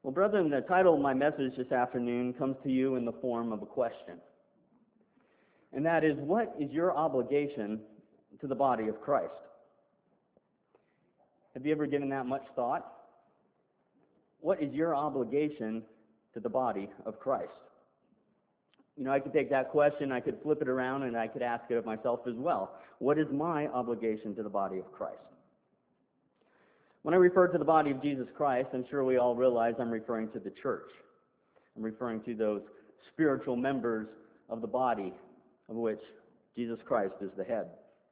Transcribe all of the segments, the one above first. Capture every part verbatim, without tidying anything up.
Well, brethren, the title of my message this afternoon comes to you in the form of a question. And that is, what is your obligation to the body of Christ? Have you ever given that much thought? What is your obligation to the body of Christ? You know, I could take that question, I could flip it around, and I could ask it of myself as well. What is my obligation to the body of Christ? When I refer to the body of Jesus Christ, I'm sure we all realize I'm referring to the church. I'm referring to those spiritual members of the body of which Jesus Christ is the head.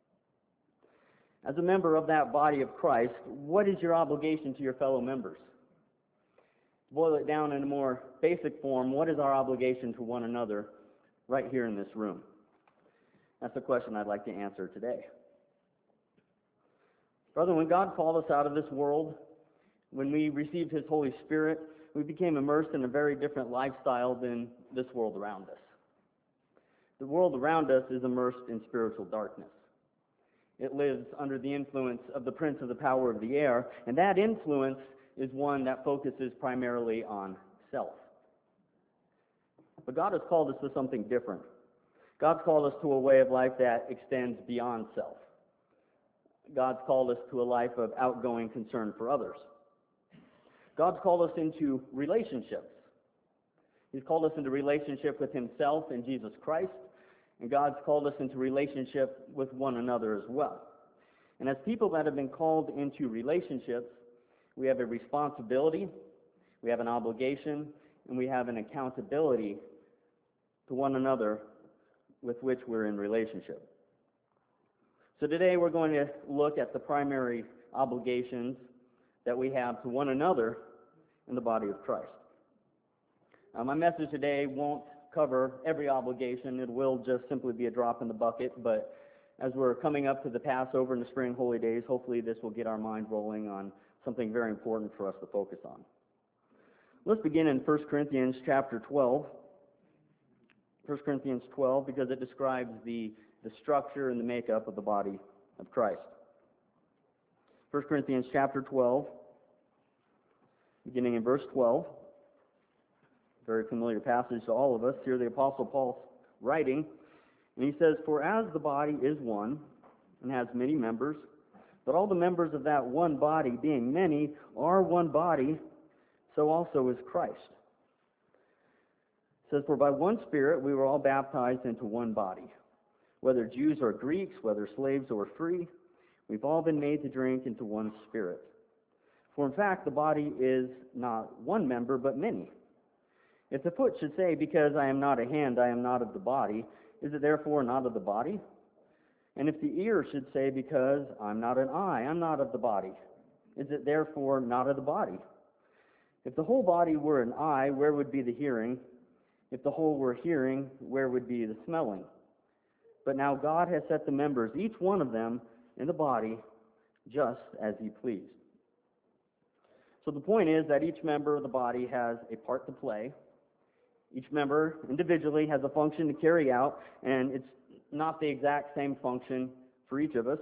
As a member of that body of Christ, what is your obligation to your fellow members? To boil it down in a more basic form, what is our obligation to one another right here in this room? That's the question I'd like to answer today. Brother, when God called us out of this world, when we received His Holy Spirit, we became immersed in a very different lifestyle than this world around us. The world around us is immersed in spiritual darkness. It lives under the influence of the prince of the power of the air, and that influence is one that focuses primarily on self. But God has called us to something different. God's called us to a way of life that extends beyond self. God's called us to a life of outgoing concern for others. God's called us into relationships. He's called us into relationship with Himself and Jesus Christ, and God's called us into relationship with one another as well. And as people that have been called into relationships, we have a responsibility, we have an obligation, and we have an accountability to one another with which we're in relationship. So today we're going to look at the primary obligations that we have to one another in the body of Christ. Uh, my message today won't cover every obligation. It will just simply be a drop in the bucket, but as we're coming up to the Passover and the spring holy days, hopefully this will get our mind rolling on something very important for us to focus on. Let's begin in First Corinthians chapter twelve. First Corinthians twelve, because it describes the, the structure and the makeup of the body of Christ. First Corinthians chapter twelve, beginning in verse twelve. Very familiar passage to all of us. Here the Apostle Paul's writing, and he says, "For as the body is one, and has many members, but all the members of that one body, being many, are one body, so also is Christ." It says, "For by one Spirit we were all baptized into one body, whether Jews or Greeks, whether slaves or free, we've all been made to drink into one Spirit. For in fact the body is not one member, but many. If the foot should say, because I am not a hand, I am not of the body, is it therefore not of the body? And if the ear should say, because I'm not an eye, I'm not of the body, is it therefore not of the body? If the whole body were an eye, where would be the hearing? If the whole were hearing, where would be the smelling? But now God has set the members, each one of them, in the body, just as He pleased." So the point is that each member of the body has a part to play. Each member individually has a function to carry out, and it's not the exact same function for each of us.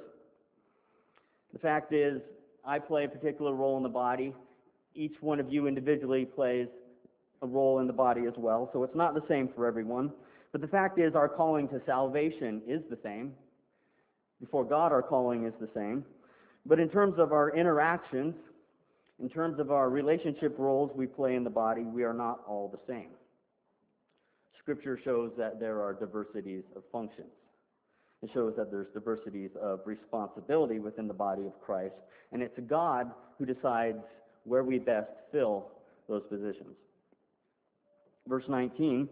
The fact is, I play a particular role in the body. Each one of you individually plays a role in the body as well, so it's not the same for everyone. But the fact is, our calling to salvation is the same. Before God, our calling is the same. But in terms of our interactions, in terms of our relationship roles we play in the body, we are not all the same. Scripture shows that there are diversities of functions. It shows that there's diversities of responsibility within the body of Christ, and it's God who decides where we best fill those positions. Verse nineteen,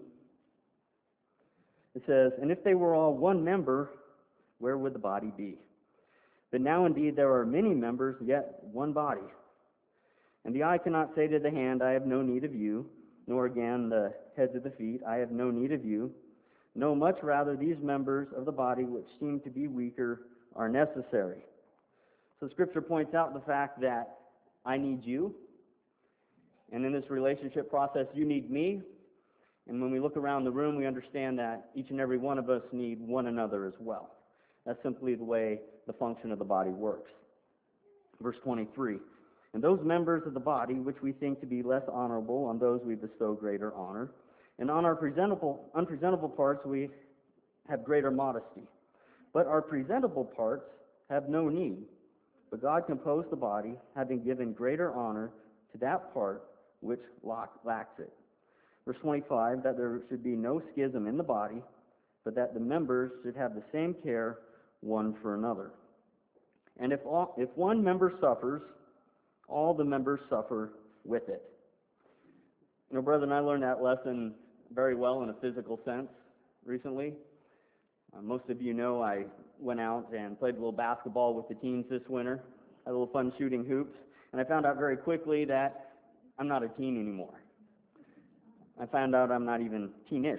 it says, "And if they were all one member, where would the body be? But now indeed there are many members, yet one body. And the eye cannot say to the hand, I have no need of you, nor again the head to the feet, I have no need of you. No, much rather these members of the body which seem to be weaker are necessary." So Scripture points out the fact that I need you, and in this relationship process you need me, and when we look around the room we understand that each and every one of us need one another as well. That's simply the way the function of the body works. Verse twenty-three, And those members of the body which we think to be less honorable, on those we bestow greater honor. And on our presentable, unpresentable parts we have greater modesty. But our presentable parts have no need. But God composed the body, having given greater honor to that part which lacks it. Verse twenty-five, that there should be no schism in the body, but that the members should have the same care one for another. And if all, if one member suffers, all the members suffer with it. You know, brethren, I learned that lesson very well in a physical sense recently. Uh, most of you know I went out and played a little basketball with the teens this winter. Had a little fun shooting hoops. And I found out very quickly that I'm not a teen anymore. I found out I'm not even teenish.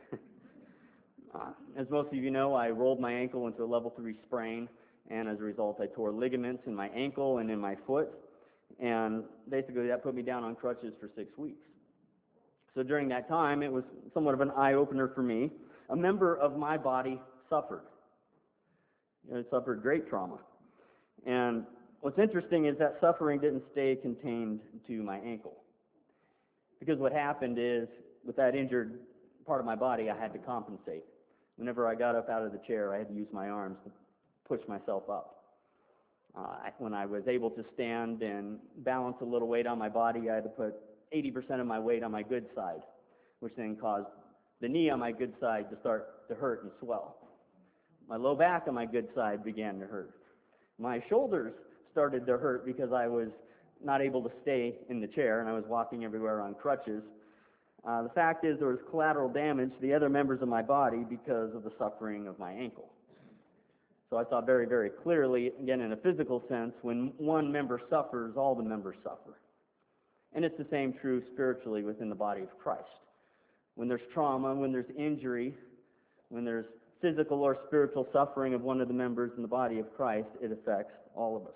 uh, as most of you know, I rolled my ankle into a level three sprain, and as a result I tore ligaments in my ankle and in my foot. And basically that put me down on crutches for six weeks. So during that time, it was somewhat of an eye-opener for me. A member of my body suffered. You know, it suffered great trauma. And what's interesting is that suffering didn't stay contained to my ankle. Because what happened is, with that injured part of my body, I had to compensate. Whenever I got up out of the chair, I had to use my arms to push myself up. Uh, when I was able to stand and balance a little weight on my body, I had to put eighty percent of my weight on my good side, which then caused the knee on my good side to start to hurt and swell. My low back on my good side began to hurt. My shoulders started to hurt because I was not able to stay in the chair and I was walking everywhere on crutches. Uh, the fact is there was collateral damage to the other members of my body because of the suffering of my ankle. So I saw very, very clearly, again in a physical sense, when one member suffers, all the members suffer. And it's the same true spiritually within the body of Christ. When there's trauma, when there's injury, when there's physical or spiritual suffering of one of the members in the body of Christ, it affects all of us.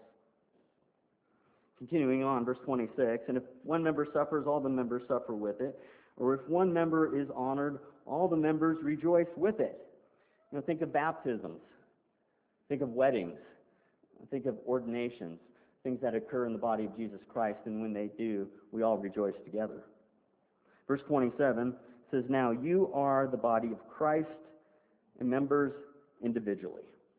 Continuing on, verse twenty-six, and if one member suffers, all the members suffer with it. Or if one member is honored, all the members rejoice with it. You know, think of baptisms. Think of weddings. Think of ordinations. Things that occur in the body of Jesus Christ, and when they do, we all rejoice together. Verse twenty-seven says, now you are the body of Christ and members individually.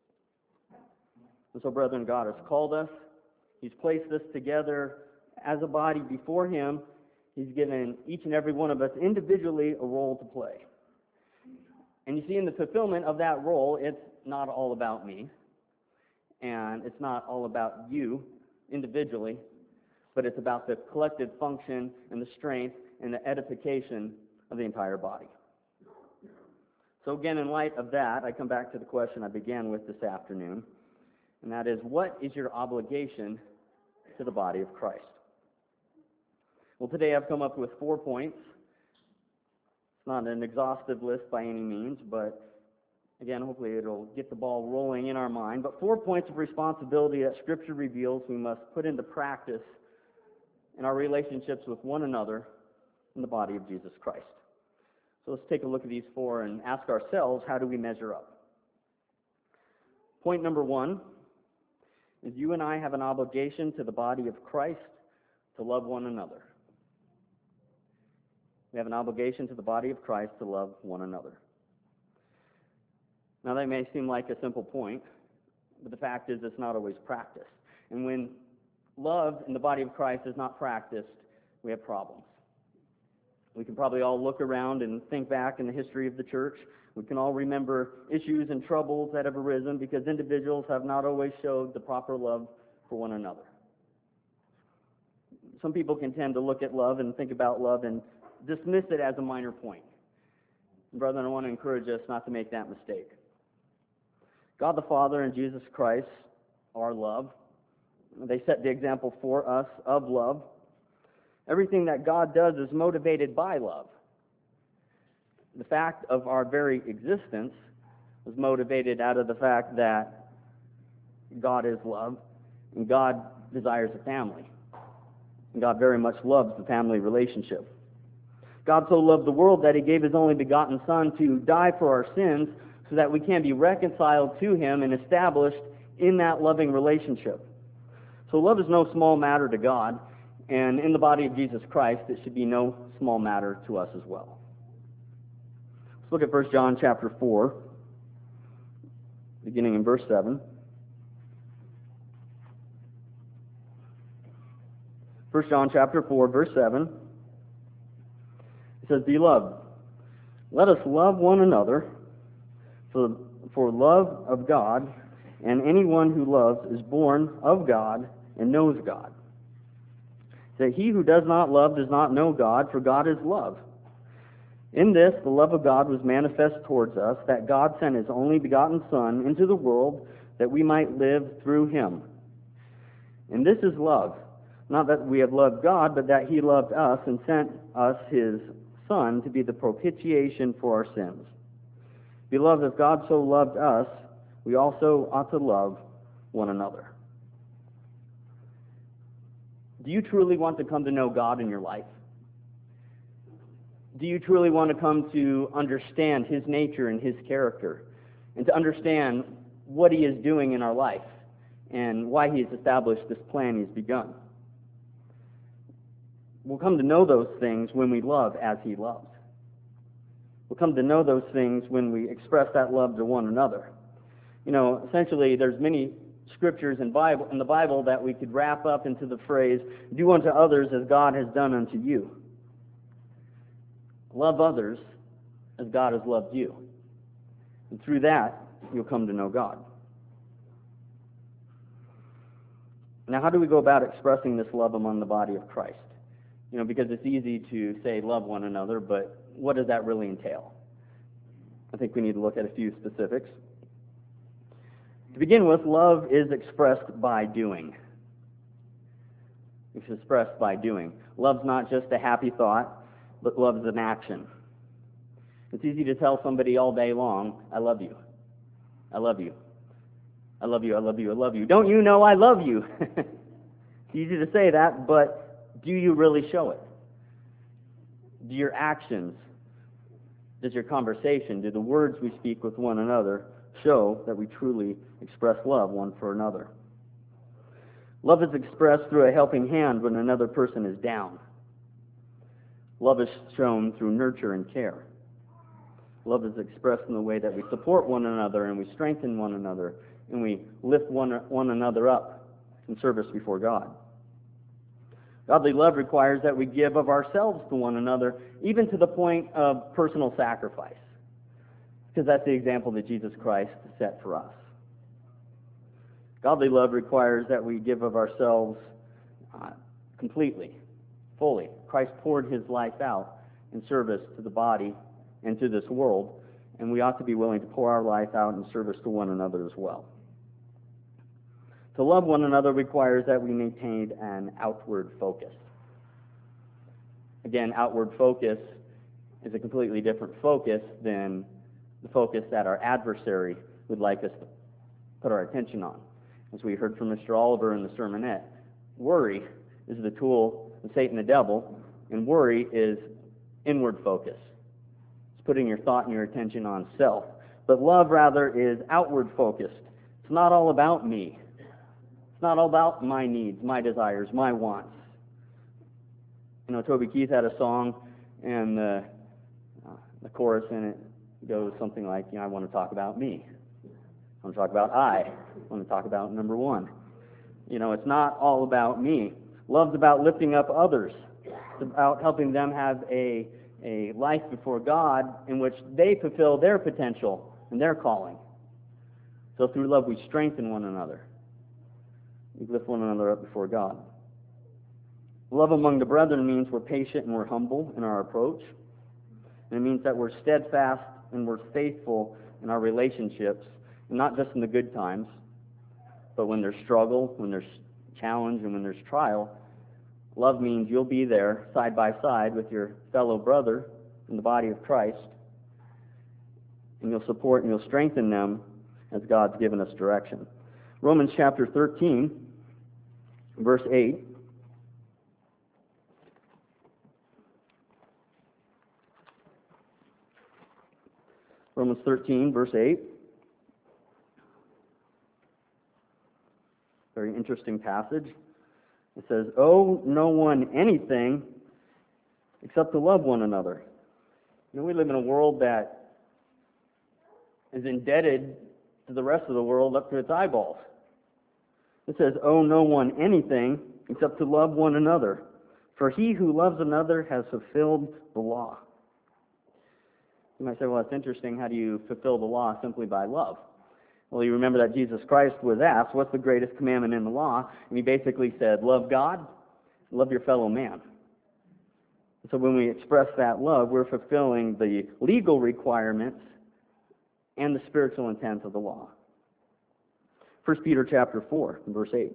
And so, brethren, God has called us. He's placed us together as a body before Him. He's given each and every one of us individually a role to play. And you see, in the fulfillment of that role, it's not all about me, and it's not all about you individually, but it's about the collective function and the strength and the edification of the entire body. So again, in light of that, I come back to the question I began with this afternoon, and that is, what is your obligation to the body of Christ? Well, today I've come up with four points. It's not an exhaustive list by any means, but again, hopefully it'll get the ball rolling in our mind. But four points of responsibility that Scripture reveals we must put into practice in our relationships with one another in the body of Jesus Christ. So let's take a look at these four and ask ourselves, how do we measure up? Point number one is you and I have an obligation to the body of Christ to love one another. We have an obligation to the body of Christ to love one another. Now, that may seem like a simple point, but the fact is it's not always practiced. And when love in the body of Christ is not practiced, we have problems. We can probably all look around and think back in the history of the church. We can all remember issues and troubles that have arisen because individuals have not always showed the proper love for one another. Some people can tend to look at love and think about love and dismiss it as a minor point. Brethren, I want to encourage us not to make that mistake. God the Father and Jesus Christ are love. They set the example for us of love. Everything that God does is motivated by love. The fact of our very existence was motivated out of the fact that God is love, and God desires a family. And God very much loves the family relationship. God so loved the world that He gave His only begotten Son to die for our sins so that we can be reconciled to Him and established in that loving relationship. So love is no small matter to God, and in the body of Jesus Christ, it should be no small matter to us as well. Let's look at First John chapter four, beginning in verse seven. First John chapter four, verse seven. It says, Beloved, let us love one another, for, for love of God, and anyone who loves is born of God and knows God. That he who does not love does not know God, for God is love. In this, the love of God was manifest towards us, that God sent his only begotten Son into the world that we might live through him. And this is love, not that we have loved God, but that he loved us and sent us his Son to be the propitiation for our sins. Beloved, if God so loved us, we also ought to love one another. Do you truly want to come to know God in your life? Do you truly want to come to understand his nature and his character, and to understand what he is doing in our life and why he has established this plan he's begun? We'll come to know those things when we love as he loves. We'll come to know those things when we express that love to one another. You know, essentially, there's many scriptures in Bible in the Bible that we could wrap up into the phrase, do unto others as God has done unto you. Love others as God has loved you. And through that, you'll come to know God. Now, how do we go about expressing this love among the body of Christ? You know, because it's easy to say love one another, but what does that really entail? I think we need to look at a few specifics. To begin with, love is expressed by doing. It's expressed by doing. Love's not just a happy thought, but love is an action. It's easy to tell somebody all day long, I love you. I love you. I love you, I love you, I love you. Don't you know I love you? It's easy to say that, but do you really show it? Do your actions, does your conversation, do the words we speak with one another show that we truly express love one for another? Love is expressed through a helping hand when another person is down. Love is shown through nurture and care. Love is expressed in the way that we support one another and we strengthen one another and we lift one, one another up in service before God. Godly love requires that we give of ourselves to one another, even to the point of personal sacrifice, because that's the example that Jesus Christ set for us. Godly love requires that we give of ourselves uh, completely, fully. Christ poured his life out in service to the body and to this world, and we ought to be willing to pour our life out in service to one another as well. To love one another requires that we maintain an outward focus. Again, outward focus is a completely different focus than the focus that our adversary would like us to put our attention on. As we heard from Mister Oliver in the sermonette, worry is the tool of Satan the devil, and worry is inward focus. It's putting your thought and your attention on self. But love, rather, is outward focused. It's not all about me. It's not all about my needs, my desires, my wants. You know, Toby Keith had a song, and the, uh, the chorus in it goes something like, you know, I want to talk about me. I want to talk about I. I want to talk about number one. You know, it's not all about me. Love's about lifting up others. It's about helping them have a, a life before God in which they fulfill their potential and their calling. So through love, we strengthen one another. We lift one another up before God. Love among the brethren means we're patient and we're humble in our approach. And it means that we're steadfast and we're faithful in our relationships, and not just in the good times, but when there's struggle, when there's challenge, and when there's trial. Love means you'll be there side by side with your fellow brother in the body of Christ, and you'll support and you'll strengthen them as God's given us direction. Romans chapter thirteen, verse eight. Romans thirteen, verse eight. Very interesting. interesting passage. It says, "Owe no one anything except to love one another." You know, we live in a world that is indebted to the rest of the world up to its eyeballs. It says, "Owe no one anything except to love one another. For he who loves another has fulfilled the law." You might say, well, that's interesting. How do you fulfill the law? Simply by love. Well, you remember that Jesus Christ was asked, what's the greatest commandment in the law? And he basically said, love God, love your fellow man. So when we express that love, we're fulfilling the legal requirements and the spiritual intent of the law. First Peter chapter four, verse eight.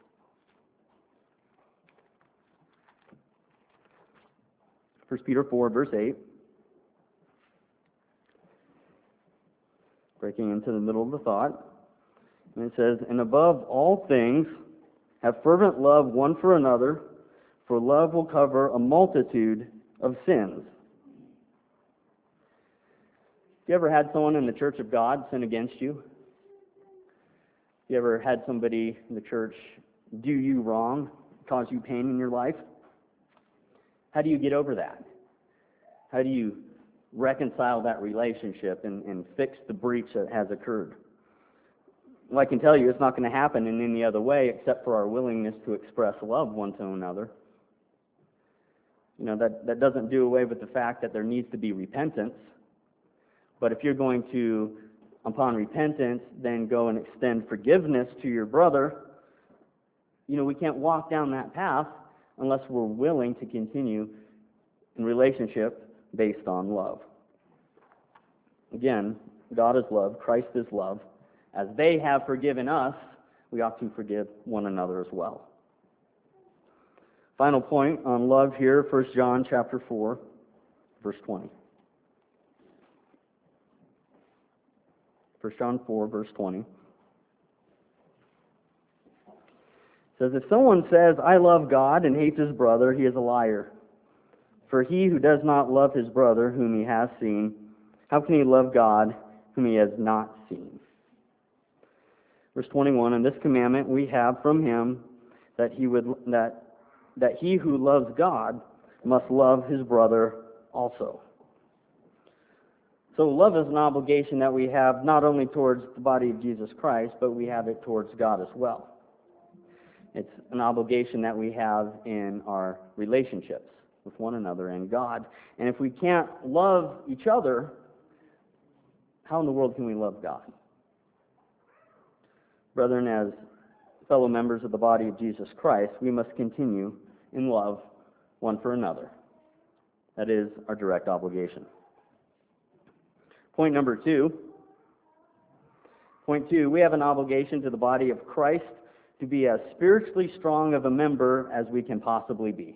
First Peter four, verse eight. Breaking into the middle of the thought. And it says, "And above all things, have fervent love one for another, for love will cover a multitude of sins." You ever had someone in the church of God sin against you? You ever had somebody in the church do you wrong, cause you pain in your life? How do you get over that? How do you reconcile that relationship and, and fix the breach that has occurred? Well, I can tell you it's not going to happen in any other way except for our willingness to express love one to another. You know, that, that doesn't do away with the fact that there needs to be repentance. But if you're going to, upon repentance, then go and extend forgiveness to your brother, you know, we can't walk down that path unless we're willing to continue in relationship based on love. Again, God is love, Christ is love. As they have forgiven us, we ought to forgive one another as well. Final point on love here, First John chapter four, verse twenty. First John four, verse twenty. It says, "If someone says, 'I love God,' and hates his brother, he is a liar. For he who does not love his brother whom he has seen, how can he love God whom he has not seen?" Verse twenty-one, "And this commandment we have from him, that he would that that he who loves God must love his brother also." So love is an obligation that we have not only towards the body of Jesus Christ, but we have it towards God as well. It's an obligation that we have in our relationships with one another and God. And if we can't love each other, how in the world can we love God? Brethren, as fellow members of the body of Jesus Christ, we must continue in love one for another. That is our direct obligation. Point number two. Point two, we have an obligation to the body of Christ to be as spiritually strong of a member as we can possibly be.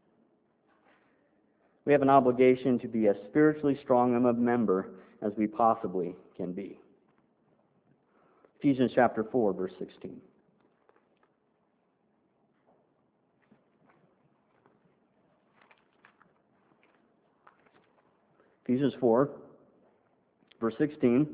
We have an obligation to be as spiritually strong of a member as we possibly can be. Ephesians chapter four, verse sixteen. Ephesians four, verse sixteen.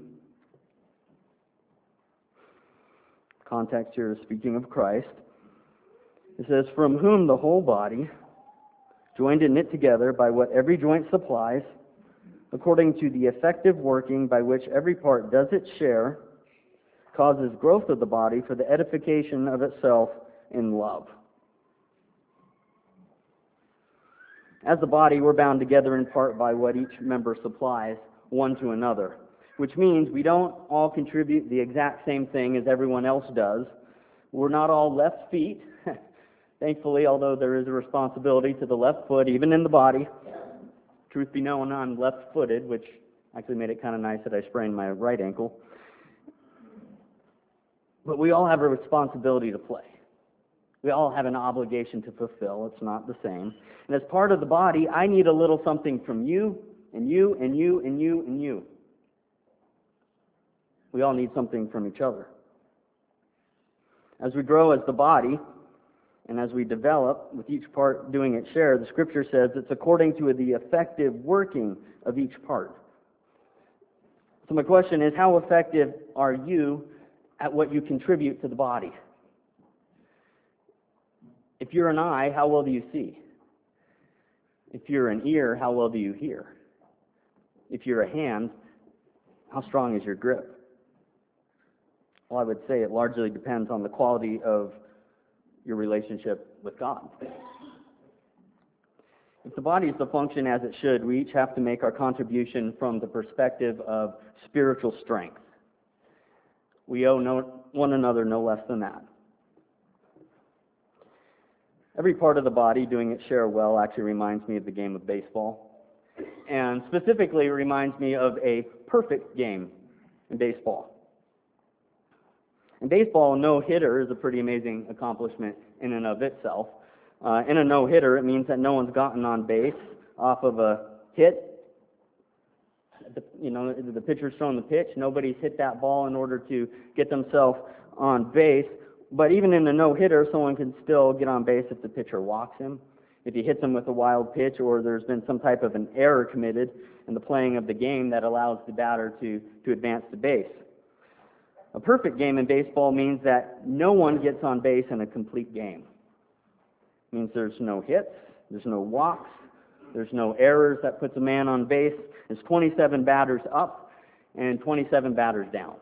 Context here is speaking of Christ. It says, "From whom the whole body, joined and knit together by what every joint supplies, according to the effective working by which every part does its share, causes growth of the body for the edification of itself in love." As the body, we're bound together in part by what each member supplies one to another, which means we don't all contribute the exact same thing as everyone else does. We're not all left feet. Thankfully, although there is a responsibility to the left foot, even in the body. Truth be known, I'm left-footed, which actually made it kind of nice that I sprained my right ankle. But we all have a responsibility to play. We all have an obligation to fulfill. It's not the same. And as part of the body, I need a little something from you, and you, and you, and you, and you. We all need something from each other. As we grow as the body, and as we develop, with each part doing its share, the Scripture says it's according to the effective working of each part. So my question is, how effective are you at what you contribute to the body? If you're an eye, how well do you see? If you're an ear, how well do you hear? If you're a hand, how strong is your grip? Well, I would say it largely depends on the quality of your relationship with God. If the body is to function as it should, we each have to make our contribution from the perspective of spiritual strength. We owe no, one another no less than that. Every part of the body doing its share well actually reminds me of the game of baseball. And specifically, it reminds me of a perfect game in baseball. In baseball, a no-hitter is a pretty amazing accomplishment in and of itself. Uh, in a no-hitter, it means that no one's gotten on base off of a hit. The, you know, the pitcher's thrown the pitch. Nobody's hit that ball in order to get themselves on base. But even in a no-hitter, someone can still get on base if the pitcher walks him, if he hits him with a wild pitch, or there's been some type of an error committed in the playing of the game that allows the batter to, to advance to base. A perfect game in baseball means that no one gets on base in a complete game. It means there's no hits, there's no walks, there's no errors that puts a man on base. There's twenty-seven batters up and twenty-seven batters down.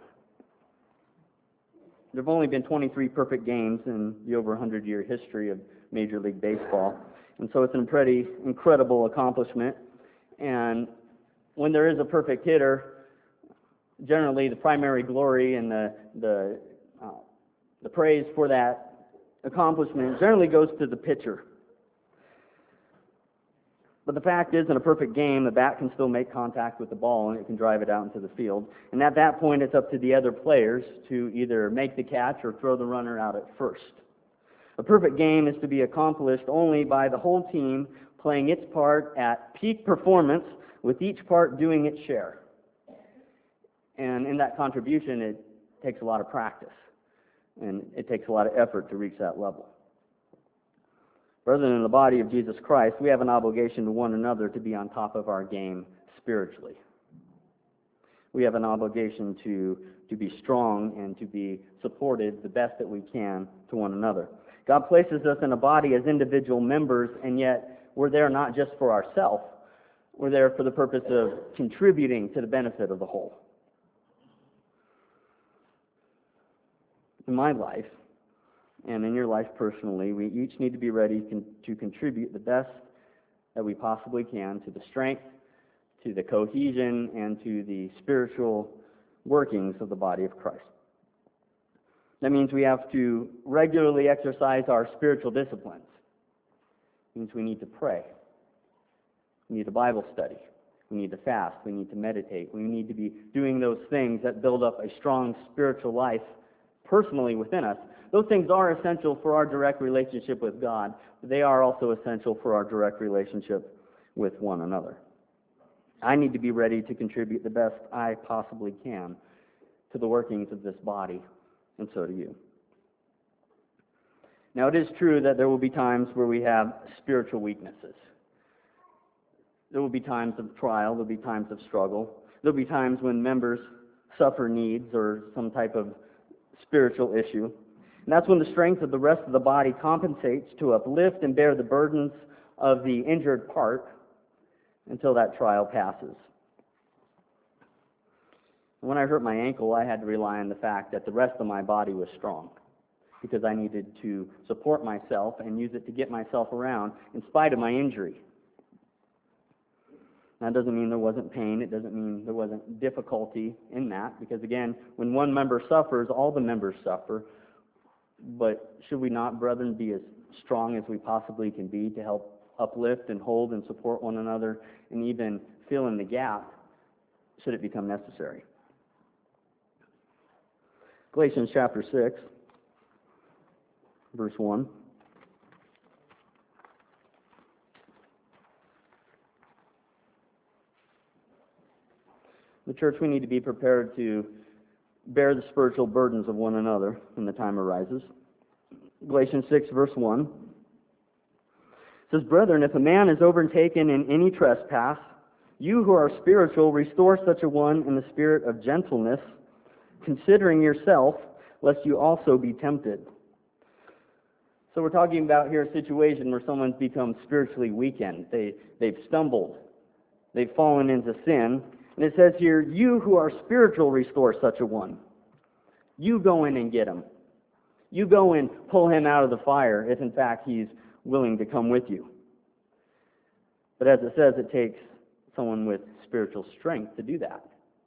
There have only been twenty-three perfect games in the over one hundred year history of Major League Baseball. And so it's a pretty incredible accomplishment. And when there is a perfect hitter, generally the primary glory and the the, uh, the praise for that accomplishment generally goes to the pitcher. But the fact is, in a perfect game, the bat can still make contact with the ball and it can drive it out into the field. And at that point, it's up to the other players to either make the catch or throw the runner out at first. A perfect game is to be accomplished only by the whole team playing its part at peak performance, with each part doing its share. And in that contribution, it takes a lot of practice, and it takes a lot of effort to reach that level. Brethren, in the body of Jesus Christ, we have an obligation to one another to be on top of our game spiritually. We have an obligation to, to be strong and to be supported the best that we can to one another. God places us in a body as individual members, and yet we're there not just for ourselves. We're there for the purpose of contributing to the benefit of the whole. In my life, and in your life personally, we each need to be ready con- to contribute the best that we possibly can to the strength, to the cohesion, and to the spiritual workings of the body of Christ. That means we have to regularly exercise our spiritual disciplines. It means we need to pray. We need a Bible study. We need to fast. We need to meditate. We need to be doing those things that build up a strong spiritual life personally within us. Those things are essential for our direct relationship with God, but they are also essential for our direct relationship with one another. I need to be ready to contribute the best I possibly can to the workings of this body, and so do you. Now, it is true that there will be times where we have spiritual weaknesses. There will be times of trial, there will be times of struggle. There will be times when members suffer needs or some type of spiritual issue. And that's when the strength of the rest of the body compensates to uplift and bear the burdens of the injured part until that trial passes. When I hurt my ankle, I had to rely on the fact that the rest of my body was strong, because I needed to support myself and use it to get myself around in spite of my injury. That doesn't mean there wasn't pain. It doesn't mean there wasn't difficulty in that, because again, when one member suffers, all the members suffer. But should we not, brethren, be as strong as we possibly can be to help uplift and hold and support one another, and even fill in the gap should it become necessary? Galatians chapter six, verse one. The church, we need to be prepared to bear the spiritual burdens of one another when the time arises. Galatians six, verse one. It says, "Brethren, if a man is overtaken in any trespass, you who are spiritual, restore such a one in the spirit of gentleness, considering yourself, lest you also be tempted. So we're talking about here a situation where someone's become spiritually weakened. They, they've stumbled. They've fallen into sin. And it says here, you who are spiritual, restore such a one. You go in and get him. You go and pull him out of the fire if in fact he's willing to come with you. But as it says, it takes someone with spiritual strength to do that.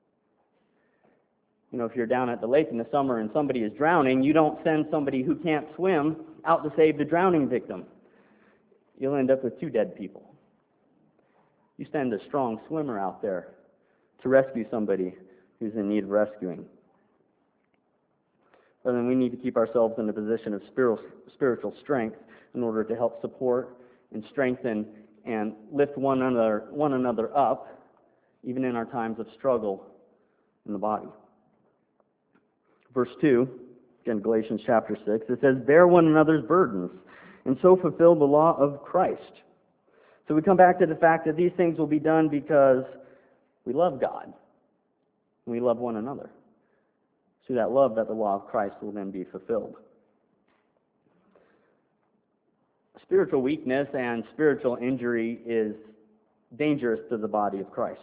You know, if you're down at the lake in the summer and somebody is drowning, you don't send somebody who can't swim out to save the drowning victim. You'll end up with two dead people. You send a strong swimmer out there to rescue somebody who's in need of rescuing. But then we need to keep ourselves in a position of spiritual strength in order to help support and strengthen and lift one another, one another up, even in our times of struggle in the body. Verse two, again, Galatians chapter six, it says, bear one another's burdens, and so fulfill the law of Christ. So we come back to the fact that these things will be done because we love God, and we love one another. Through that love that the law of Christ will then be fulfilled. Spiritual weakness and spiritual injury is dangerous to the body of Christ.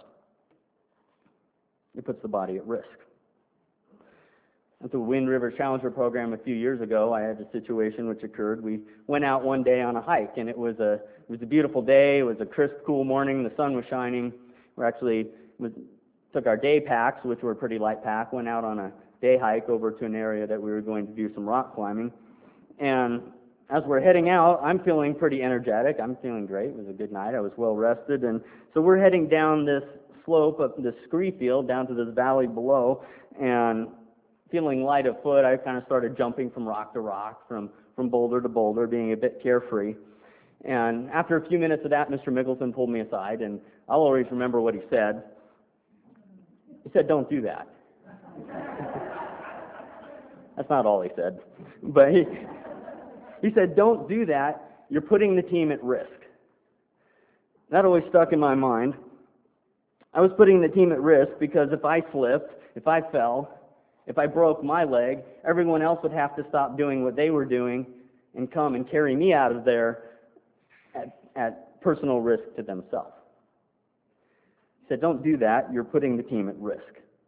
It puts the body at risk. At the Wind River Challenger program a few years ago, I had a situation which occurred. We went out one day on a hike, and it was a it was a beautiful day. It was a crisp, cool morning. The sun was shining. We actually was, took our day packs, which were pretty light pack, went out on a day hike over to an area that we were going to do some rock climbing. And as we're heading out, I'm feeling pretty energetic. I'm feeling great. It was a good night. I was well rested. And so we're heading down this slope of this scree field down to this valley below, and feeling light of foot, I kind of started jumping from rock to rock, from, from boulder to boulder, being a bit carefree. And after a few minutes of that, Mister Mickelson pulled me aside, and I'll always remember what he said. He said, don't do that. That's not all he said. But he, he said, don't do that. You're putting the team at risk. That always stuck in my mind. I was putting the team at risk because if I slipped, if I fell, if I broke my leg, everyone else would have to stop doing what they were doing and come and carry me out of there at, at personal risk to themselves. He said, don't do that. You're putting the team at risk.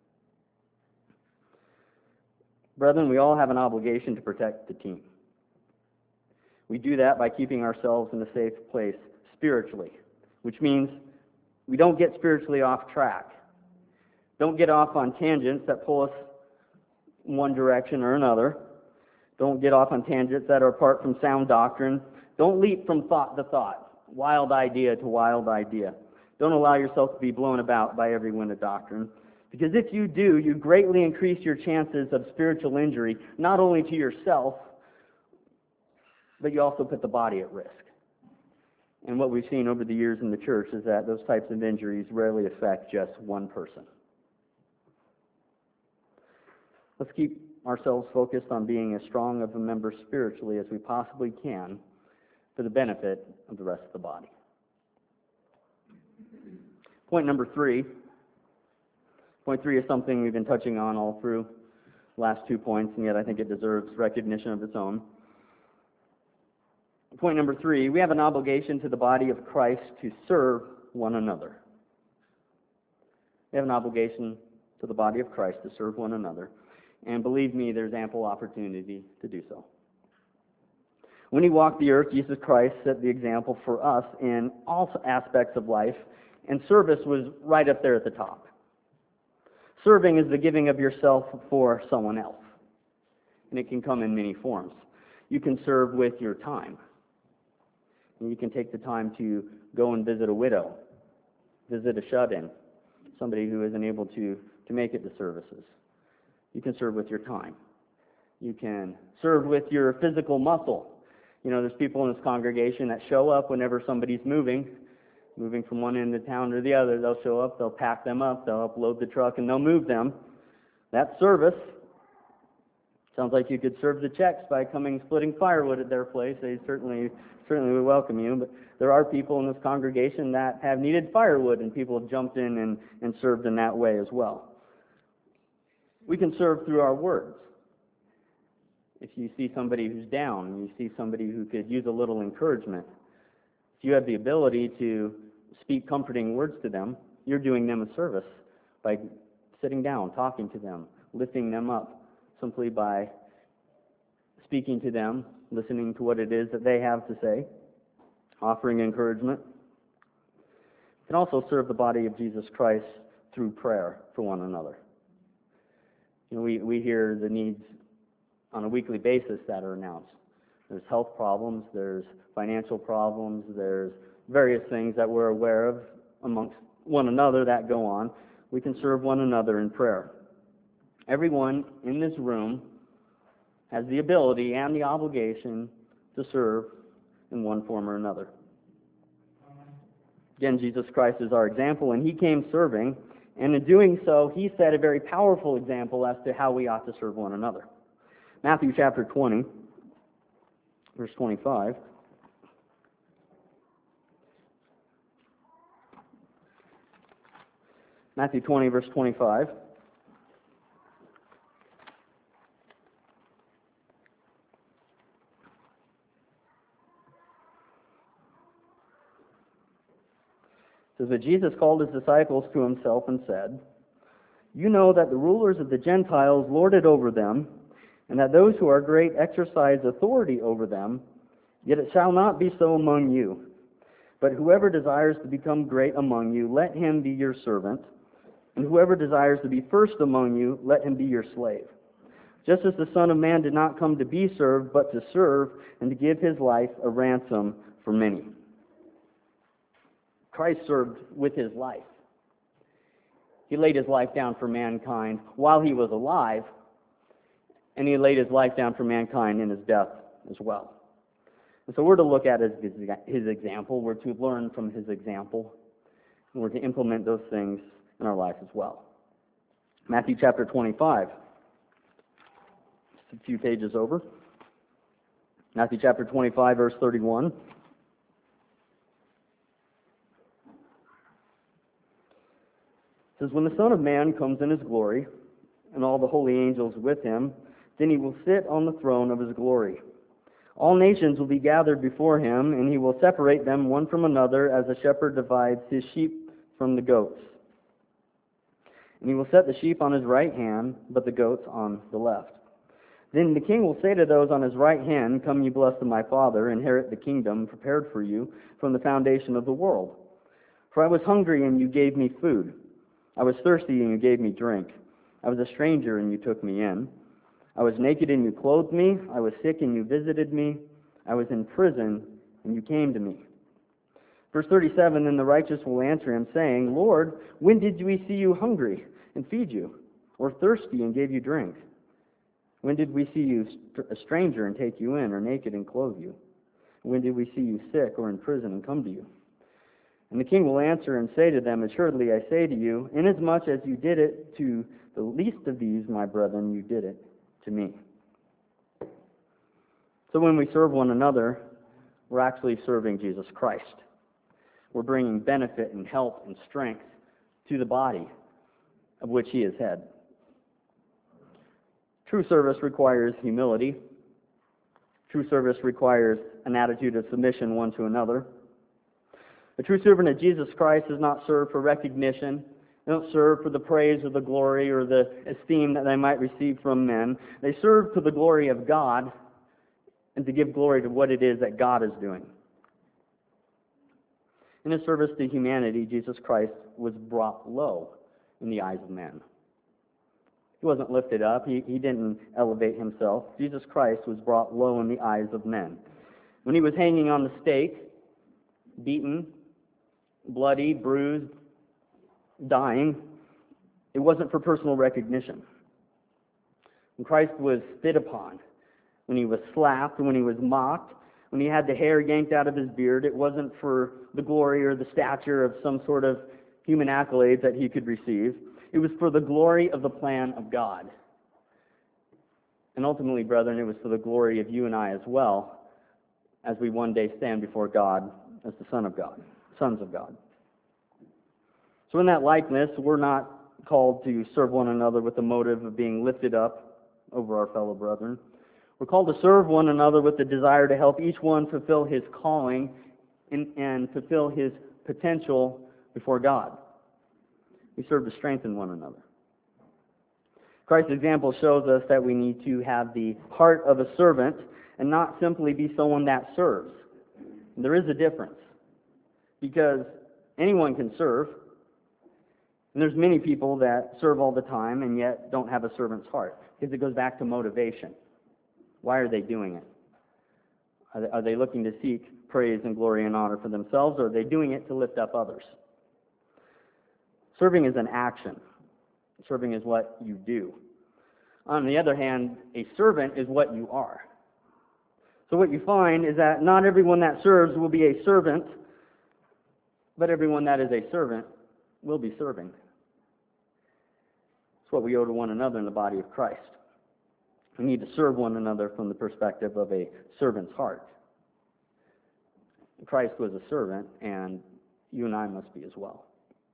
Brethren, we all have an obligation to protect the team. We do that by keeping ourselves in a safe place spiritually, which means we don't get spiritually off track. Don't get off on tangents that pull us in one direction or another. Don't get off on tangents that are apart from sound doctrine. Don't leap from thought to thought, wild idea to wild idea. Don't allow yourself to be blown about by every wind of doctrine. Because if you do, you greatly increase your chances of spiritual injury, not only to yourself, but you also put the body at risk. And what we've seen over the years in the church is that those types of injuries rarely affect just one person. Let's keep ourselves focused on being as strong of a member spiritually as we possibly can for the benefit of the rest of the body. Point number three. Point three is something we've been touching on all through the last two points, and yet I think it deserves recognition of its own. Point number three, we have an obligation to the body of Christ to serve one another. We have an obligation to the body of Christ to serve one another. And believe me, there's ample opportunity to do so. When he walked the earth, Jesus Christ set the example for us in all aspects of life, and service was right up there at the top. Serving is the giving of yourself for someone else, and it can come in many forms. You can serve with your time. And you can take the time to go and visit a widow, visit a shut-in, somebody who isn't able to, to make it to services. You can serve with your time. You can serve with your physical muscle. You know, there's people in this congregation that show up whenever somebody's moving, moving from one end of town to the other. They'll show up, they'll pack them up, they'll upload the truck, and they'll move them. That's service. Sounds like you could serve the Czechs by coming splitting firewood at their place. They certainly certainly would welcome you. But there are people in this congregation that have needed firewood, and people have jumped in and, and served in that way as well. We can serve through our words. If you see somebody who's down, and you see somebody who could use a little encouragement, if you have the ability to speak comforting words to them, you're doing them a service by sitting down, talking to them, lifting them up, simply by speaking to them, listening to what it is that they have to say, offering encouragement. You can also serve the body of Jesus Christ through prayer for one another. You know, we, we hear the needs on a weekly basis that are announced. There's health problems, there's financial problems, there's various things that we're aware of amongst one another that go on. We can serve one another in prayer. Everyone in this room has the ability and the obligation to serve in one form or another. Again, Jesus Christ is our example, and he came serving, and in doing so, he set a very powerful example as to how we ought to serve one another. Matthew chapter twenty, verse twenty-five. Matthew twenty, verse twenty-five. It says, "But Jesus called his disciples to himself and said, 'You know that the rulers of the Gentiles lord it over them, and that those who are great exercise authority over them. Yet it shall not be so among you. But whoever desires to become great among you, let him be your servant. And whoever desires to be first among you, let him be your slave. Just as the Son of Man did not come to be served, but to serve, and to give his life a ransom for many.'" Christ served with his life. He laid his life down for mankind while he was alive, and he laid his life down for mankind in his death as well. And so we're to look at his, his example, we're to learn from his example, and we're to implement those things in our life as well. Matthew chapter twenty-five, just a few pages over. Matthew chapter twenty-five, verse thirty-one. It says, "When the Son of Man comes in his glory, and all the holy angels with him, then he will sit on the throne of his glory. All nations will be gathered before him, and he will separate them one from another as a shepherd divides his sheep from the goats. And he will set the sheep on his right hand, but the goats on the left. Then the king will say to those on his right hand, 'Come, you blessed of my Father, inherit the kingdom prepared for you from the foundation of the world. For I was hungry, and you gave me food. I was thirsty, and you gave me drink. I was a stranger, and you took me in. I was naked, and you clothed me. I was sick, and you visited me. I was in prison, and you came to me.' Verse thirty-seven, then the righteous will answer him, saying, 'Lord, when did we see you hungry and feed you, or thirsty and gave you drink? When did we see you a stranger and take you in, or naked and clothe you? When did we see you sick or in prison and come to you?' And the king will answer and say to them, 'Assuredly I say to you, inasmuch as you did it to the least of these, my brethren, you did it to me.'" So when we serve one another, we're actually serving Jesus Christ. We're bringing benefit and help and strength to the body of which he is head. True service requires humility. True service requires an attitude of submission one to another. A true servant of Jesus Christ does not serve for recognition. They don't serve for the praise or the glory or the esteem that they might receive from men. They serve to the glory of God and to give glory to what it is that God is doing. In his service to humanity, Jesus Christ was brought low in the eyes of men. He wasn't lifted up. He, he didn't elevate himself. Jesus Christ was brought low in the eyes of men. When he was hanging on the stake, beaten, bloody, bruised, dying, it wasn't for personal recognition. When Christ was spit upon, when he was slapped, when he was mocked, when he had the hair yanked out of his beard, it wasn't for the glory or the stature of some sort of human accolades that he could receive. It was for the glory of the plan of God. And ultimately, brethren, it was for the glory of you and I as well, as we one day stand before God as the Son of God, sons of God. So in that likeness, we're not called to serve one another with the motive of being lifted up over our fellow brethren. We're called to serve one another with the desire to help each one fulfill his calling and, and fulfill his potential before God. We serve to strengthen one another. Christ's example shows us that we need to have the heart of a servant and not simply be someone that serves. And there is a difference, because anyone can serve, and there's many people that serve all the time and yet don't have a servant's heart, because it goes back to motivation. Why are they doing it? Are they, are they looking to seek praise and glory and honor for themselves, or are they doing it to lift up others? Serving is an action. Serving is what you do. On the other hand, a servant is what you are. So what you find is that not everyone that serves will be a servant, but everyone that is a servant will be serving. It's what we owe to one another in the body of Christ. We need to serve one another from the perspective of a servant's heart. Christ was a servant, and you and I must be as well.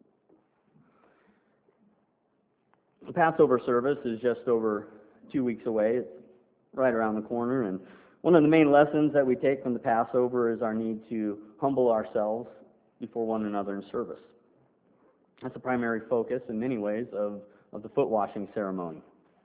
The Passover service is just over two weeks away. It's right around the corner, and one of the main lessons that we take from the Passover is our need to humble ourselves before one another in service. That's the primary focus, in many ways, of, of the foot washing ceremony.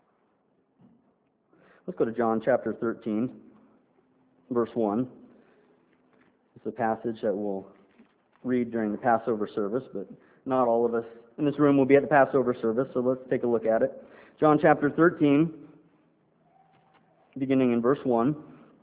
Let's go to John chapter thirteen, verse one. It's a passage that we'll read during the Passover service, but not all of us in this room will be at the Passover service, so let's take a look at it. John chapter thirteen, beginning in verse one.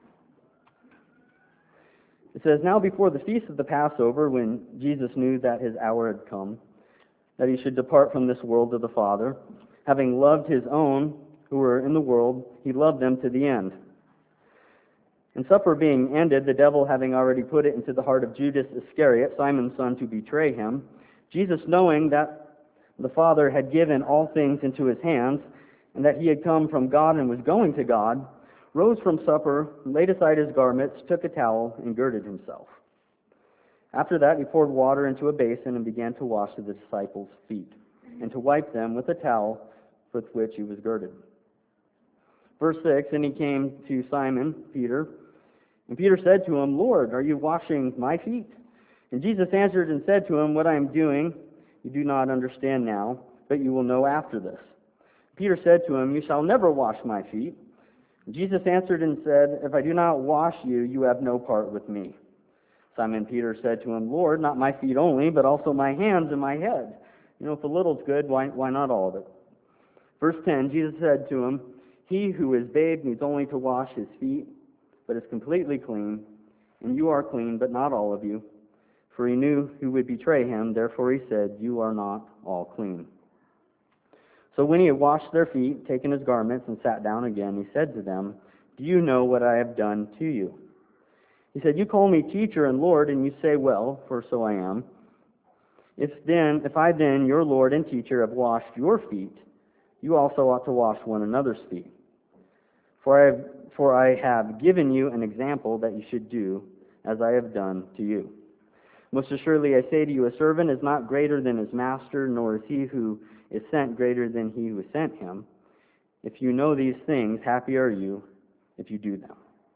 It says, "Now before the feast of the Passover, when Jesus knew that his hour had come, that he should depart from this world to the Father, having loved his own who were in the world, he loved them to the end. And supper being ended, the devil having already put it into the heart of Judas Iscariot, Simon's son, to betray him, Jesus, knowing that the Father had given all things into his hands, and that he had come from God and was going to God, rose from supper, laid aside his garments, took a towel, and girded himself. After that, he poured water into a basin and began to wash the disciples' feet, and to wipe them with a towel with which he was girded." Verse six, "And he came to Simon, Peter, and Peter said to him, 'Lord, are you washing my feet?' And Jesus answered and said to him, 'What I am doing you do not understand now, but you will know after this.' Peter said to him, 'You shall never wash my feet.' And Jesus answered and said, 'If I do not wash you, you have no part with me.' Simon Peter said to him, 'Lord, not my feet only, but also my hands and my head. You know, if a little's good, why, why not all of it?' Verse ten, Jesus said to him, 'He who is bathed needs only to wash his feet, but is completely clean, and you are clean, but not all of you.' For he knew who would betray him, therefore he said, 'You are not all clean.' So when he had washed their feet, taken his garments, and sat down again, he said to them, 'Do you know what I have done to you?' He said, 'You call me teacher and Lord, and you say, well, for so I am. If then, if I then, your Lord and teacher, have washed your feet, you also ought to wash one another's feet. For I have, for I have given you an example that you should do as I have done to you. Most assuredly I say to you, a servant is not greater than his master, nor is he who is sent greater than he who sent him. If you know these things, happy are you if you do them.'"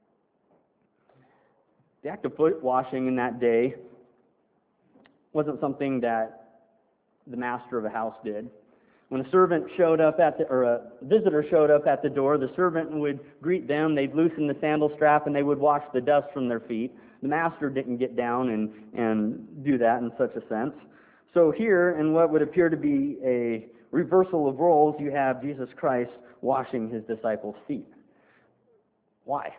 The act of foot washing in that day wasn't something that the master of a house did. When a servant showed up at the, or a visitor showed up at the door, the servant would greet them, they'd loosen the sandal strap, and they would wash the dust from their feet. The master didn't get down and, and do that in such a sense. So here, in what would appear to be a reversal of roles, you have Jesus Christ washing his disciples' feet. Why?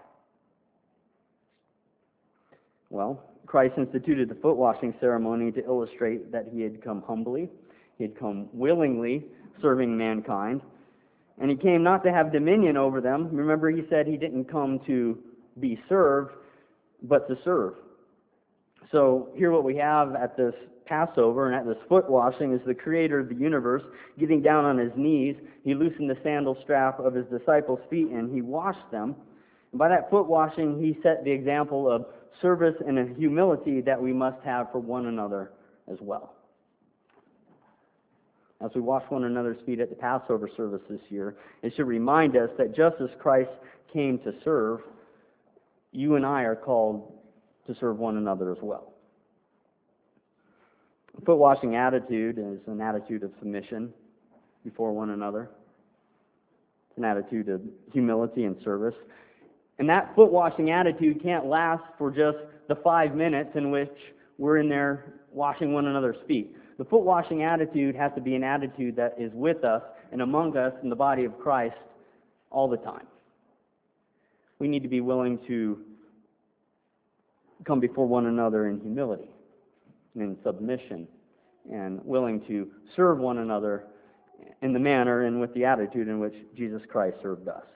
Well, Christ instituted the foot washing ceremony to illustrate that he had come humbly, he had come willingly, serving mankind, and he came not to have dominion over them. Remember, he said he didn't come to be served, but to serve. So here what we have at this Passover and at this foot washing is the creator of the universe getting down on his knees. He loosened the sandal strap of his disciples' feet and he washed them. And by that foot washing, he set the example of service and a humility that we must have for one another as well. As we wash one another's feet at the Passover service this year, it should remind us that just as Christ came to serve, you and I are called to serve one another as well. The foot washing attitude is an attitude of submission before one another. It's an attitude of humility and service. And that foot washing attitude can't last for just the five minutes in which we're in there washing one another's feet. The foot washing attitude has to be an attitude that is with us and among us in the body of Christ all the time. We need to be willing to come before one another in humility and in submission, and willing to serve one another in the manner and with the attitude in which Jesus Christ served us.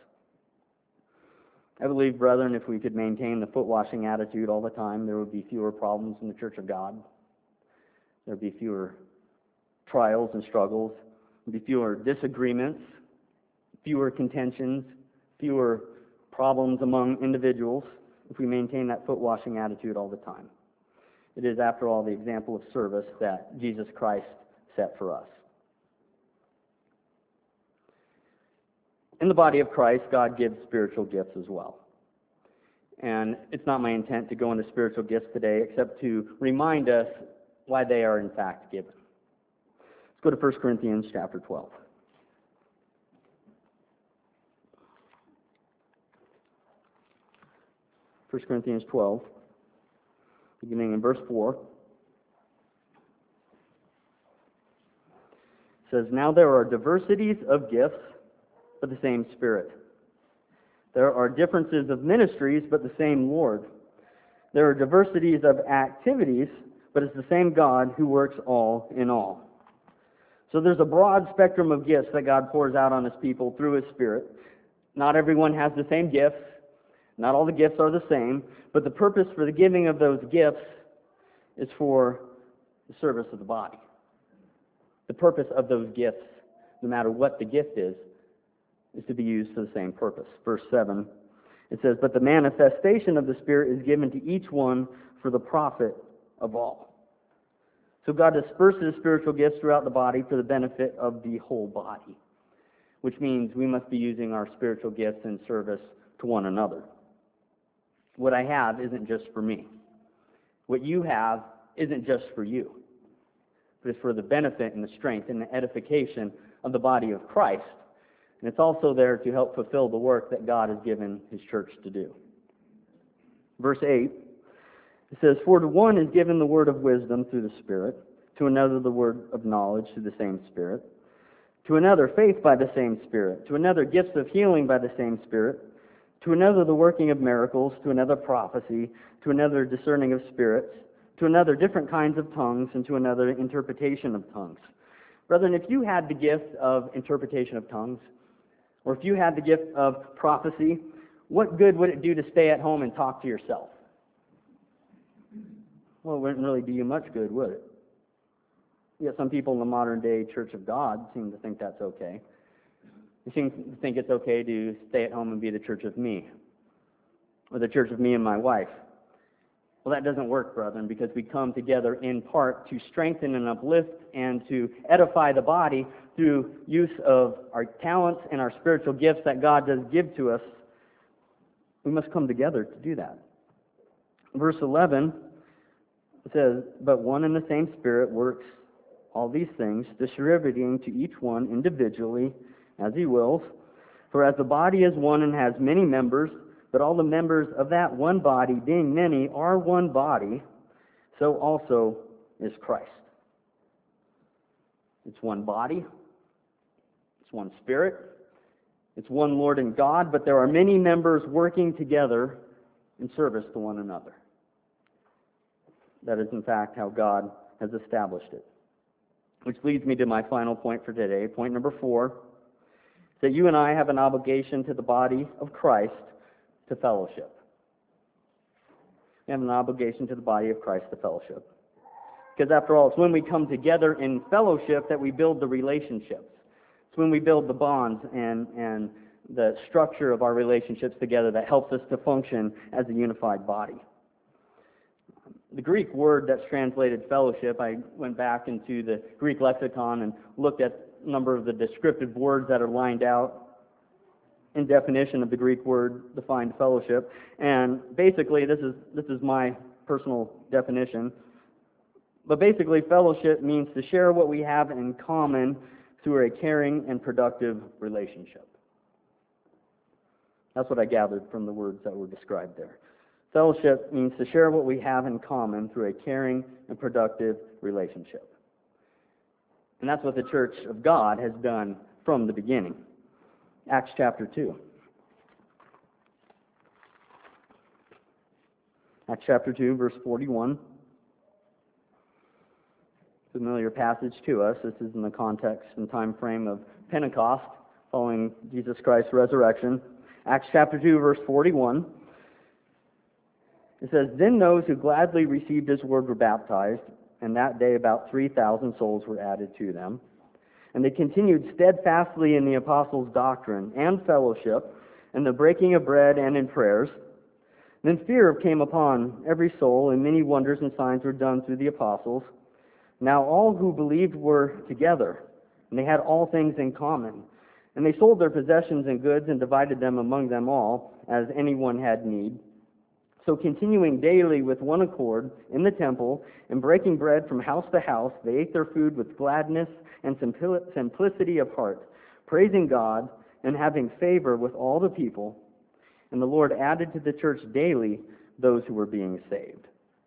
I believe, brethren, if we could maintain the foot-washing attitude all the time, there would be fewer problems in the Church of God. There would be fewer trials and struggles. There would be fewer disagreements, fewer contentions, fewer problems among individuals if we maintain that foot-washing attitude all the time. It is, after all, the example of service that Jesus Christ set for us. In the body of Christ, God gives spiritual gifts as well. And it's not my intent to go into spiritual gifts today, except to remind us why they are in fact given. Let's go to First Corinthians chapter twelve. First Corinthians twelve, beginning in verse four. It says, "Now there are diversities of gifts, but the same Spirit. There are differences of ministries, but the same Lord. There are diversities of activities, but it's the same God who works all in all." So there's a broad spectrum of gifts that God pours out on His people through His Spirit. Not everyone has the same gifts. Not all the gifts are the same. But the purpose for the giving of those gifts is for the service of the body. The purpose of those gifts, no matter what the gift is, is to be used for the same purpose. Verse seven, it says, "But the manifestation of the Spirit is given to each one for the profit of all." So God disperses spiritual gifts throughout the body for the benefit of the whole body, which means we must be using our spiritual gifts in service to one another. What I have isn't just for me. What you have isn't just for you, but it's for the benefit and the strength and the edification of the body of Christ. And it's also there to help fulfill the work that God has given His church to do. Verse eight, it says, "For to one is given the word of wisdom through the Spirit, to another the word of knowledge through the same Spirit, to another faith by the same Spirit, to another gifts of healing by the same Spirit, to another the working of miracles, to another prophecy, to another discerning of spirits, to another different kinds of tongues, and to another interpretation of tongues." Brethren, if you had the gift of interpretation of tongues, or if you had the gift of prophecy, what good would it do to stay at home and talk to yourself? Well, it wouldn't really do you much good, would it? Yet some people in the modern day Church of God seem to think that's okay. They seem to think it's okay to stay at home and be the church of me, or the church of me and my wife. Well, that doesn't work, brethren, because we come together in part to strengthen and uplift and to edify the body through use of our talents and our spiritual gifts that God does give to us. We must come together to do that. Verse eleven, it says, "But one and the same Spirit works all these things, distributing to each one individually as He wills. For as the body is one and has many members, but all the members of that one body, being many, are one body, so also is Christ." It's one body, it's one Spirit, it's one Lord and God, but there are many members working together in service to one another. That is, in fact, how God has established it. Which leads me to my final point for today, point number four, that you and I have an obligation to the body of Christ to fellowship. We have an obligation to the body of Christ to fellowship. Because after all, it's when we come together in fellowship that we build the relationships. It's when we build the bonds and, and the structure of our relationships together that helps us to function as a unified body. the Greek word that's translated fellowship, I went back into the Greek lexicon and looked at a number of the descriptive words that are lined out in definition of the Greek word defined fellowship. And basically, this is this is my personal definition. But basically, fellowship means to share what we have in common through a caring and productive relationship. That's what I gathered from the words that were described there. Fellowship means to share what we have in common through a caring and productive relationship. And that's what the Church of God has done from the beginning. Acts chapter two. Acts chapter two, verse forty-one. Familiar passage to us. This is in the context and time frame of Pentecost, following Jesus Christ's resurrection. Acts chapter two, verse forty-one. It says, "Then those who gladly received his word were baptized, and that day about three thousand souls were added to them. And they continued steadfastly in the apostles' doctrine and fellowship, and the breaking of bread and in prayers. Then fear came upon every soul, and many wonders and signs were done through the apostles. Now all who believed were together, and they had all things in common. And they sold their possessions and goods and divided them among them all, as anyone had need. So continuing daily with one accord in the temple, and breaking bread from house to house, they ate their food with gladness and simplicity of heart, praising God and having favor with all the people. And the Lord added to the church daily those who were being saved."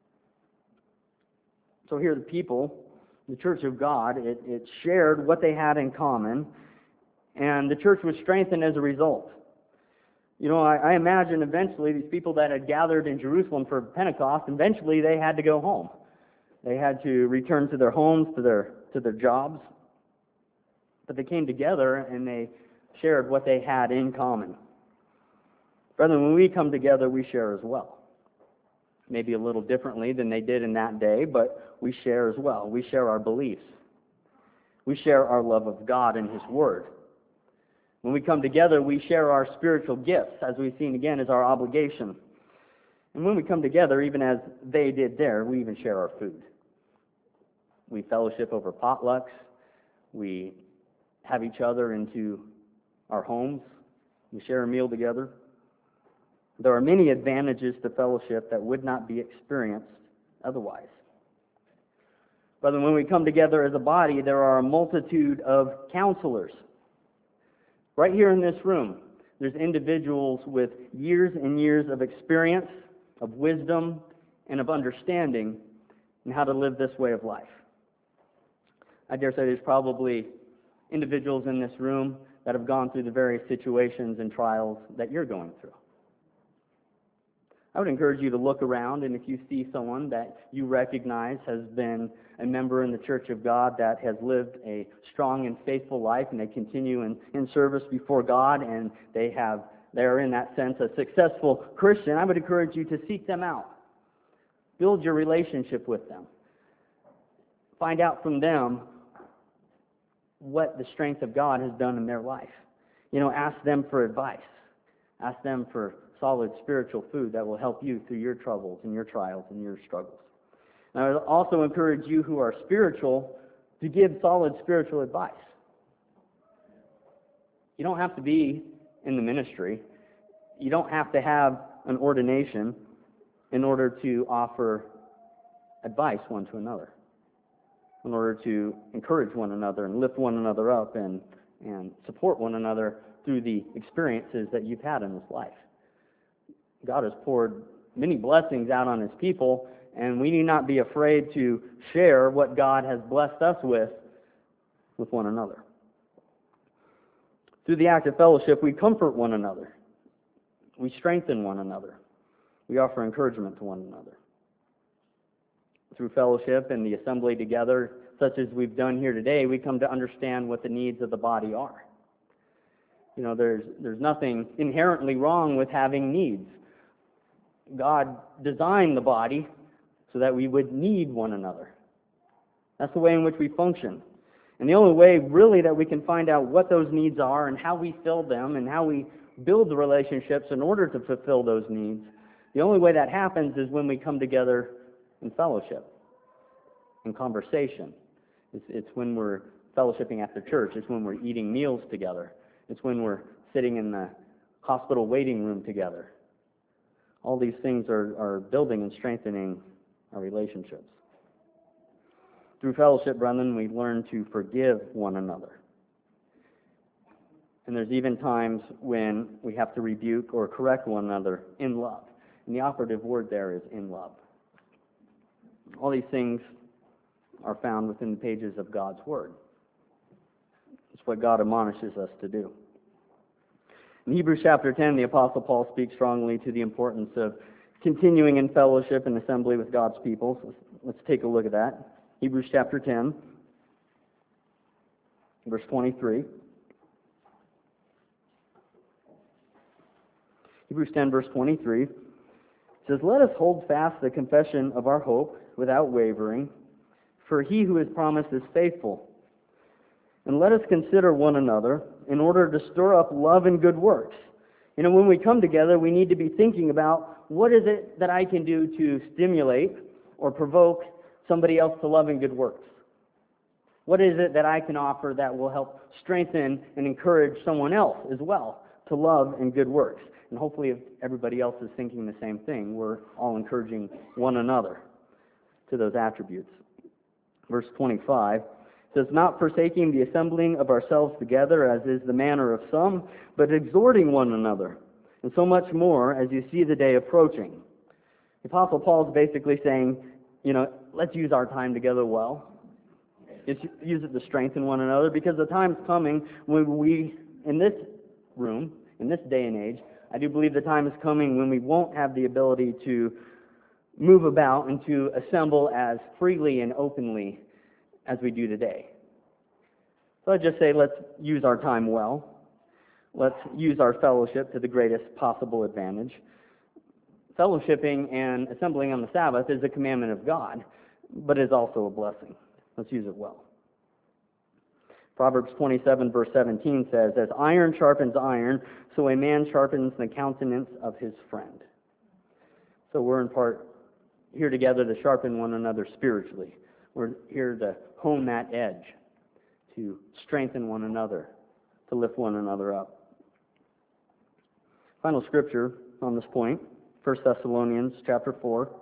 So here the people, the church of God, it, it shared what they had in common, and the church was strengthened as a result. You know, I, I imagine eventually these people that had gathered in Jerusalem for Pentecost, eventually they had to go home. They had to return to their homes, to their to their jobs. But they came together and they shared what they had in common. Brethren, when we come together, we share as well. Maybe a little differently than they did in that day, but we share as well. We share our beliefs. We share our love of God and his word. When we come together, we share our spiritual gifts, as we've seen again, as our obligation. And when we come together, even as they did there, we even share our food. We fellowship over potlucks. We have each other into our homes. We share a meal together. There are many advantages to fellowship that would not be experienced otherwise. Brother, when we come together as a body, there are a multitude of counselors. Right here in this room, there's individuals with years and years of experience, of wisdom, and of understanding in how to live this way of life. I dare say there's probably individuals in this room that have gone through the various situations and trials that you're going through. I would encourage you to look around, and if you see someone that you recognize has been a member in the Church of God that has lived a strong and faithful life, and they continue in, in service before God, and they have they are in that sense a successful Christian, I would encourage you to seek them out. Build your relationship with them. Find out from them what the strength of God has done in their life. You know, ask them for advice. Ask them for solid spiritual food that will help you through your troubles and your trials and your struggles. And I would also encourage you who are spiritual to give solid spiritual advice. You don't have to be in the ministry. You don't have to have an ordination in order to offer advice one to another, in order to encourage one another and lift one another up and, and support one another through the experiences that you've had in this life. God has poured many blessings out on his people, and we need not be afraid to share what God has blessed us with with one another. Through the act of fellowship, we comfort one another. We strengthen one another. We offer encouragement to one another. Through fellowship and the assembly together, such as we've done here today, we come to understand what the needs of the body are. You know, there's there's nothing inherently wrong with having needs. God designed the body so that we would need one another. That's the way in which we function. And the only way really that we can find out what those needs are and how we fill them and how we build the relationships in order to fulfill those needs, the only way that happens is when we come together in fellowship, in conversation. It's, it's when we're fellowshipping after church. It's when we're eating meals together. It's when we're sitting in the hospital waiting room together. All these things are, are building and strengthening our relationships. Through fellowship, brethren, we learn to forgive one another. And there's even times when we have to rebuke or correct one another in love. And the operative word there is in love. All these things are found within the pages of God's Word. It's what God admonishes us to do. In Hebrews chapter ten, the Apostle Paul speaks strongly to the importance of continuing in fellowship and assembly with God's people. So let's take a look at that. Hebrews chapter ten, verse twenty-three. Hebrews ten, verse twenty-three says, "Let us hold fast the confession of our hope without wavering, for he who has promised is faithful. And let us consider one another in order to stir up love and good works." You know, when we come together, we need to be thinking about what is it that I can do to stimulate or provoke somebody else to love and good works. What is it that I can offer that will help strengthen and encourage someone else as well to love and good works? And hopefully if everybody else is thinking the same thing, we're all encouraging one another to those attributes. Verse twenty-five says, "Not forsaking the assembling of ourselves together, as is the manner of some, but exhorting one another, and so much more as you see the day approaching." The Apostle Paul is basically saying, you know, let's use our time together well. Let's use it to strengthen one another, because the time's coming when we, in this room, in this day and age, I do believe the time is coming when we won't have the ability to move about and to assemble as freely and openly as we do today. So I just say let's use our time well. Let's use our fellowship to the greatest possible advantage. Fellowshipping and assembling on the Sabbath is a commandment of God, but is also a blessing. Let's use it well. Proverbs twenty-seven, verse seventeen says, "As iron sharpens iron, so a man sharpens the countenance of his friend." So we're in part here together to sharpen one another spiritually. We're here to hone that edge, to strengthen one another, to lift one another up. Final scripture on this point, First Thessalonians chapter four.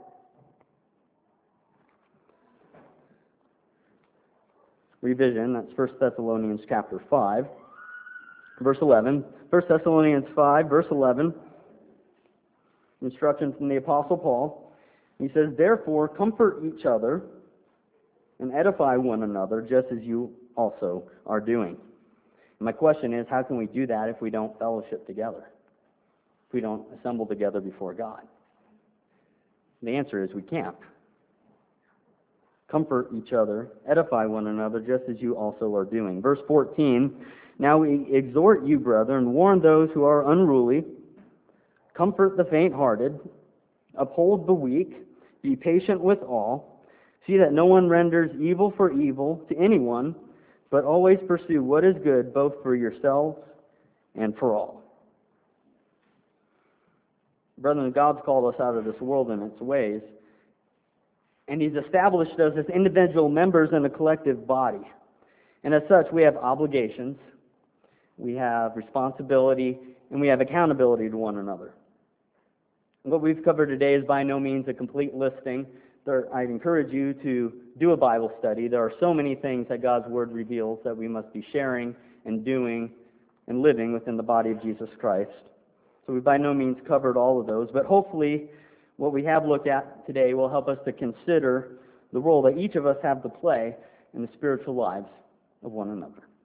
Revision, that's First Thessalonians chapter five, verse eleven. First Thessalonians five, verse eleven. Instruction from the Apostle Paul. He says, "Therefore comfort each other and edify one another, just as you also are doing." And my question is, how can we do that if we don't fellowship together? If we don't assemble together before God? The answer is we can't. Comfort each other, edify one another, just as you also are doing. Verse fourteen, "Now we exhort you, brethren, warn those who are unruly, comfort the faint-hearted, uphold the weak, be patient with all. See that no one renders evil for evil to anyone, but always pursue what is good, both for yourselves and for all." Brethren, God's called us out of this world and its ways, and He's established us as individual members in a collective body. And as such, we have obligations, we have responsibility, and we have accountability to one another. What we've covered today is by no means a complete listing. There, I'd encourage you to do a Bible study. There are so many things that God's Word reveals that we must be sharing and doing and living within the body of Jesus Christ. So we've by no means covered all of those, but hopefully what we have looked at today will help us to consider the role that each of us have to play in the spiritual lives of one another.